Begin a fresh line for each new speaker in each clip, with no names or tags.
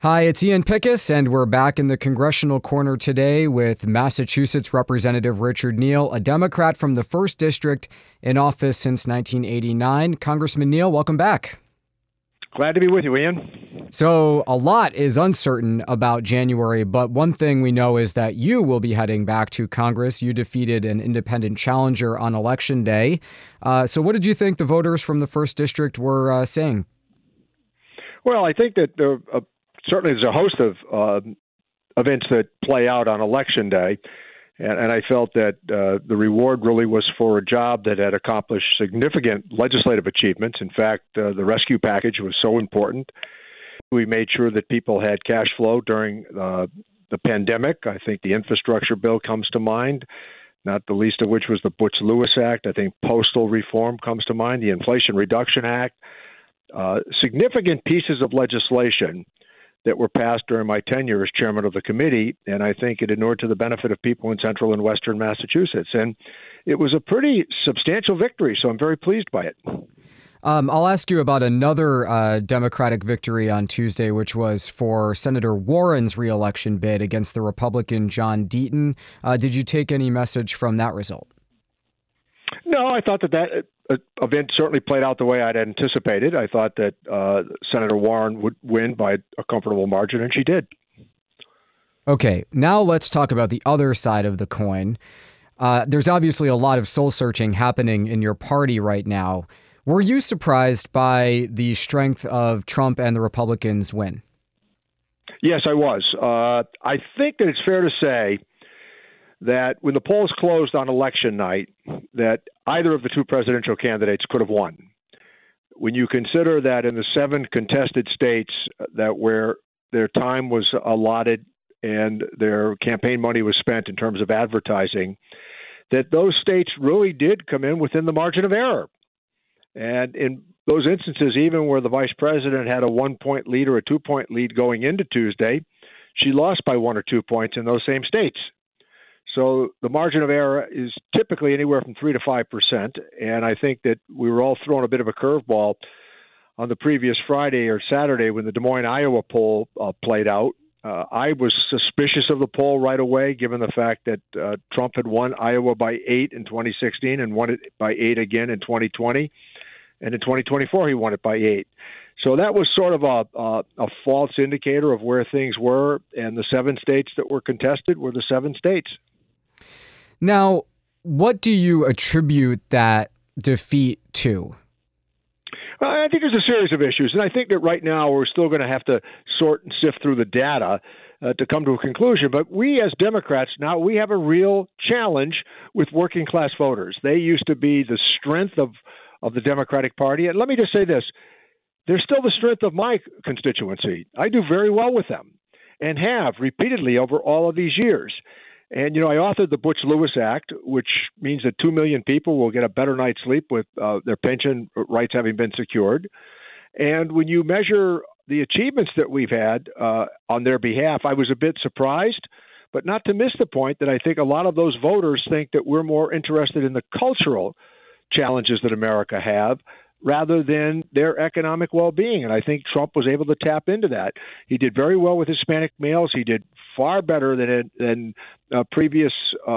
Hi, it's Ian Pickus, and we're back in the Congressional Corner today with Massachusetts Representative Richard Neal, a Democrat from the 1st District in office since 1989. Congressman Neal, welcome back.
Glad to be with you, Ian.
So a lot is uncertain about January, but one thing we know is that you will be heading back to Congress. You defeated an independent challenger on Election Day. So what did you think the voters from the 1st District were saying?
Well, I think that certainly there's a host of events that play out on Election Day, and I felt that the reward really was for a job that had accomplished significant legislative achievements. In fact, the rescue package was so important. We made sure that people had cash flow during the pandemic. I think the infrastructure bill comes to mind, not the least of which was the Butch-Lewis Act. I think postal reform comes to mind, the Inflation Reduction Act. Significant pieces of legislation that were passed during my tenure as chairman of the committee, and I think it inured to the benefit of people in central and western Massachusetts. And it was a pretty substantial victory, so I'm very pleased by it.
I'll ask you about another Democratic victory on Tuesday, which was for Senator Warren's reelection bid against the Republican John Deaton. Did you take any message from that result?
No, I thought that event certainly played out the way I'd anticipated. I thought that Senator Warren would win by a comfortable margin, and she did.
Okay, now let's talk about the other side of the coin. There's obviously a lot of soul-searching happening in your party right now. Were you surprised by the strength of Trump and the Republicans' win?
Yes, I was. I think that it's fair to say that when the polls closed on election night, that either of the two presidential candidates could have won. When you consider that in the 7 contested states that where their time was allotted and their campaign money was spent in terms of advertising, that those states really did come in within the margin of error. And in those instances, even where the vice president had a 1-point lead or a 2-point lead going into Tuesday, she lost by 1 or 2 points in those same states. So the margin of error is typically anywhere from 3 to 5%, and I think that we were all thrown a bit of a curveball on the previous Friday or Saturday when the Des Moines, Iowa poll played out. I was suspicious of the poll right away, given the fact that Trump had won Iowa by 8 in 2016 and won it by 8 again in 2020, and in 2024 he won it by 8. So that was sort of a false indicator of where things were, and the 7 states that were contested were the 7 states.
Now, what do you attribute that defeat to?
I think there's a series of issues, and I think that right now we're still going to have to sort and sift through the data to come to a conclusion. But we as Democrats now, we have a real challenge with working class voters. They used to be the strength of the Democratic Party. And let me just say this. They're still the strength of my constituency. I do very well with them and have repeatedly over all of these years. And, I authored the Butch-Lewis Act, which means that 2 million people will get a better night's sleep with their pension rights having been secured. And when you measure the achievements that we've had on their behalf, I was a bit surprised, but not to miss the point that I think a lot of those voters think that we're more interested in the cultural challenges that America have rather than their economic well-being. And I think Trump was able to tap into that. He did very well with Hispanic males. He did far better than previous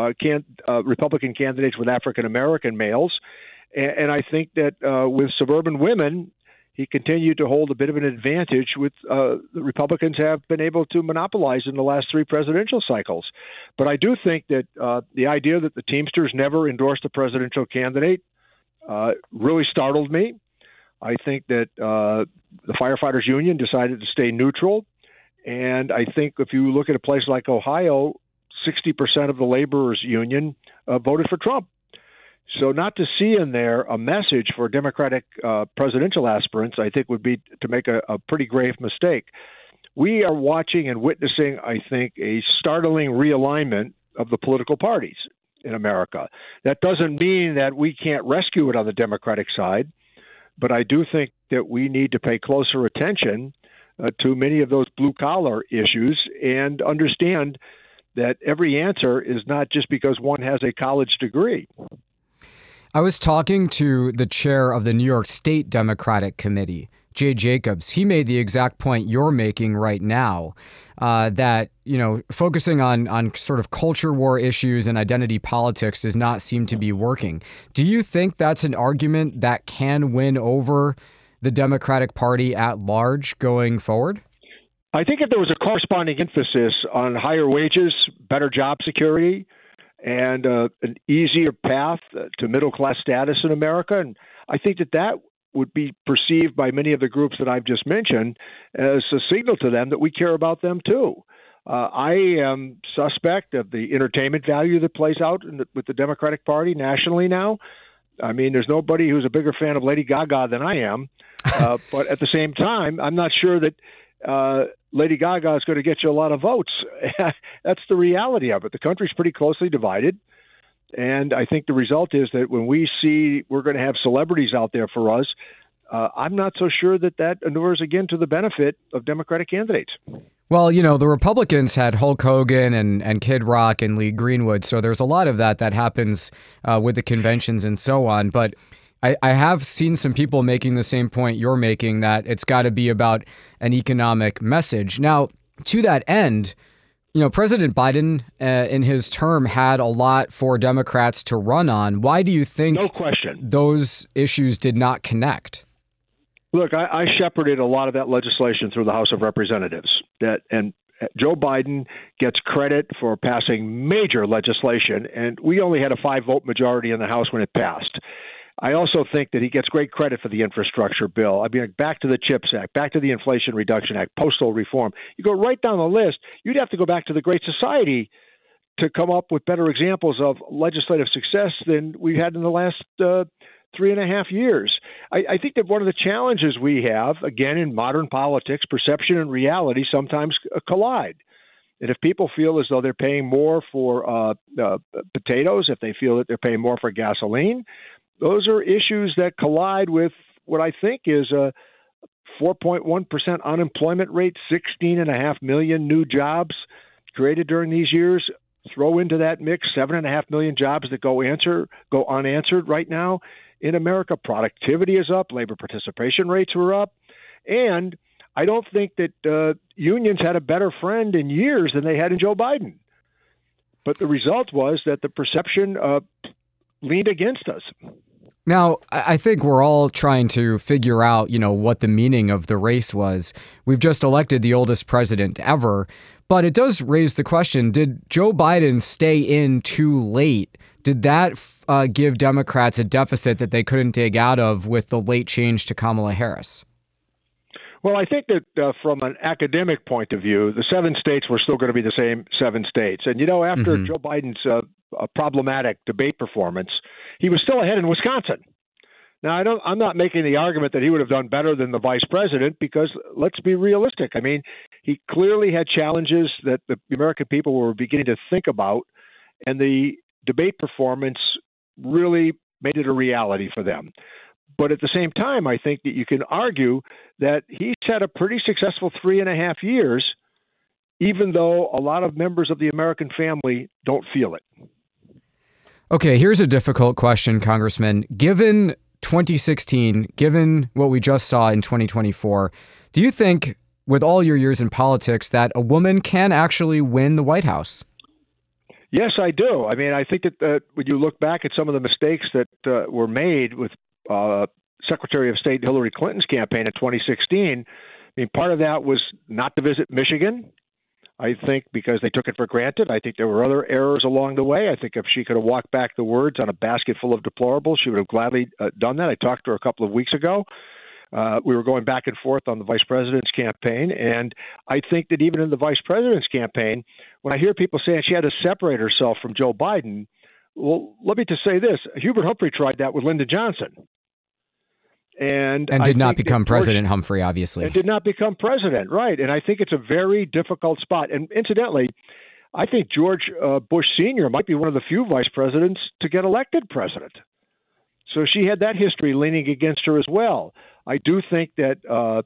Republican candidates with African-American males. And I think that with suburban women, he continued to hold a bit of an advantage with the Republicans have been able to monopolize in the last 3 presidential cycles. But I do think that the idea that the Teamsters never endorsed a presidential candidate really startled me. I think that the Firefighters Union decided to stay neutral. And I think if you look at a place like Ohio, 60% of the laborers union voted for Trump. So not to see in there a message for Democratic presidential aspirants, I think would be to make a pretty grave mistake. We are watching and witnessing, I think, a startling realignment of the political parties in America. That doesn't mean that we can't rescue it on the Democratic side, but I do think that we need to pay closer attention to many of those blue-collar issues and understand that every answer is not just because one has a college degree.
I was talking to the chair of the New York State Democratic Committee, Jay Jacobs, he made the exact point you're making right now, that, focusing on sort of culture war issues and identity politics does not seem to be working. Do you think that's an argument that can win over the Democratic Party at large going forward?
I think if there was a corresponding emphasis on higher wages, better job security, and an easier path to middle-class status in America, and I think that would be perceived by many of the groups that I've just mentioned as a signal to them that we care about them too. I am suspect of the entertainment value that plays out with the Democratic Party nationally now. I mean, there's nobody who's a bigger fan of Lady Gaga than I am. But at the same time, I'm not sure that Lady Gaga is going to get you a lot of votes. That's the reality of it. The country's pretty closely divided. And I think the result is that when we see we're going to have celebrities out there for us, I'm not so sure that inures again to the benefit of Democratic candidates.
Well, the Republicans had Hulk Hogan and Kid Rock and Lee Greenwood, so there's a lot of that happens with the conventions and so on. But I have seen some people making the same point you're making, that it's got to be about an economic message. Now, to that end, President Biden in his term had a lot for Democrats to run on. Why do you think
no question
those issues did not connect?
Look, I shepherded a lot of that legislation through the House of Representatives, and Joe Biden gets credit for passing major legislation, and we only had a 5-vote majority in the House when it passed. I also think that he gets great credit for the infrastructure bill. I mean, back to the CHIPS Act, back to the Inflation Reduction Act, postal reform. You go right down the list. You'd have to go back to the Great Society to come up with better examples of legislative success than we've had in the last 3.5 years. I think that one of the challenges we have, again, in modern politics, perception and reality sometimes collide. And if people feel as though they're paying more for potatoes, if they feel that they're paying more for gasoline, those are issues that collide with what I think is a 4.1% unemployment rate, 16.5 million new jobs created during these years. Throw into that mix 7.5 million jobs that go unanswered right now in America. Productivity is up, labor participation rates were up, and I don't think that unions had a better friend in years than they had in Joe Biden. But the result was that the perception leaned against us.
Now, I think we're all trying to figure out, what the meaning of the race was. We've just elected the oldest president ever, but it does raise the question, did Joe Biden stay in too late? Did that give Democrats a deficit that they couldn't dig out of with the late change to Kamala Harris?
Well, I think that from an academic point of view, the 7 states were still going to be the same 7 states. And, after Joe Biden's problematic debate performance, he was still ahead in Wisconsin. Now, I'm not making the argument that he would have done better than the vice president, because let's be realistic. I mean, he clearly had challenges that the American people were beginning to think about, and the debate performance really made it a reality for them. But at the same time, I think that you can argue that he's had a pretty successful 3.5 years, even though a lot of members of the American family don't feel it.
Okay, here's a difficult question, Congressman. Given 2016, given what we just saw in 2024, do you think, with all your years in politics, that a woman can actually win the White House?
Yes, I do. I mean, I think that when you look back at some of the mistakes that were made with Secretary of State Hillary Clinton's campaign in 2016, I mean, part of that was not to visit Michigan, I think, because they took it for granted. I think there were other errors along the way. I think if she could have walked back the words on a basket full of deplorables, she would have gladly done that. I talked to her a couple of weeks ago. We were going back and forth on the vice president's campaign, and I think that even in the vice president's campaign, when I hear people saying she had to separate herself from Joe Biden, well, let me just say this. Hubert Humphrey tried that with Lyndon Johnson. And
did not become President Humphrey, obviously.
And did not become president, right. And I think it's a very difficult spot. And incidentally, I think George Bush Sr. might be one of the few vice presidents to get elected president. So she had that history leaning against her as well. I do think that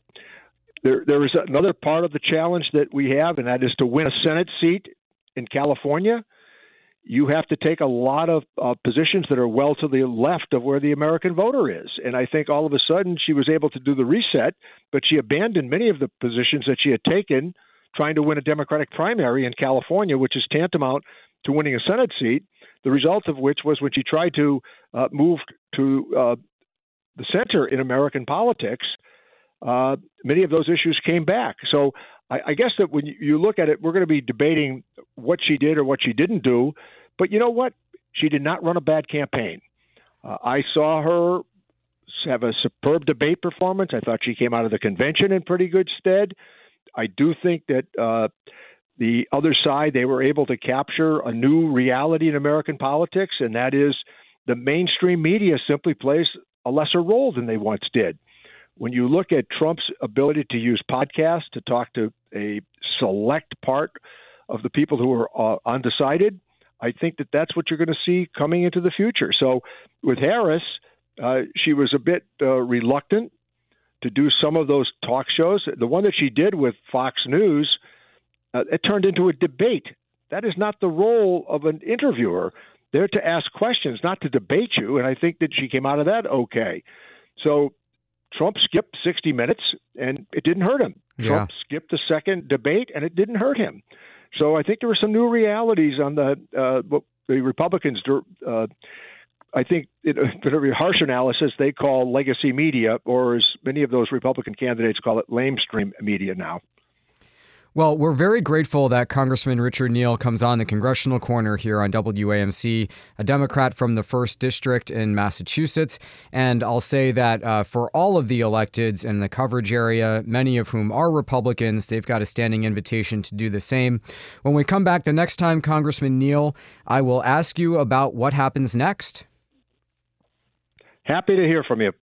there is another part of the challenge that we have, and that is to win a Senate seat in California. you have to take a lot of positions that are well to the left of where the American voter is. And I think all of a sudden she was able to do the reset, but she abandoned many of the positions that she had taken trying to win a Democratic primary in California, which is tantamount to winning a Senate seat, the result of which was when she tried to move to the center in American politics, many of those issues came back. So I guess that when you look at it, we're going to be debating what she did or what she didn't do. But you know what? She did not run a bad campaign. I saw her have a superb debate performance. I thought she came out of the convention in pretty good stead. I do think that the other side, they were able to capture a new reality in American politics, and that is the mainstream media simply plays a lesser role than they once did. When you look at Trump's ability to use podcasts to talk to a select part of the people who are undecided, I think that that's what you're going to see coming into the future. So with Harris, she was a bit reluctant to do some of those talk shows. The one that she did with Fox News, it turned into a debate. That is not the role of an interviewer. They're to ask questions, not to debate you. And I think that she came out of that okay. So Trump skipped 60 Minutes, and it didn't hurt him.
Yeah.
Trump skipped the second debate, and it didn't hurt him. So I think there were some new realities on what the Republicans. I think in a very harsh analysis, they call legacy media, or as many of those Republican candidates call it, lamestream media now.
Well, we're very grateful that Congressman Richard Neal comes on the Congressional Corner here on WAMC, a Democrat from the 1st District in Massachusetts. And I'll say that for all of the electeds in the coverage area, many of whom are Republicans, they've got a standing invitation to do the same. When we come back the next time, Congressman Neal, I will ask you about what happens next.
Happy to hear from you.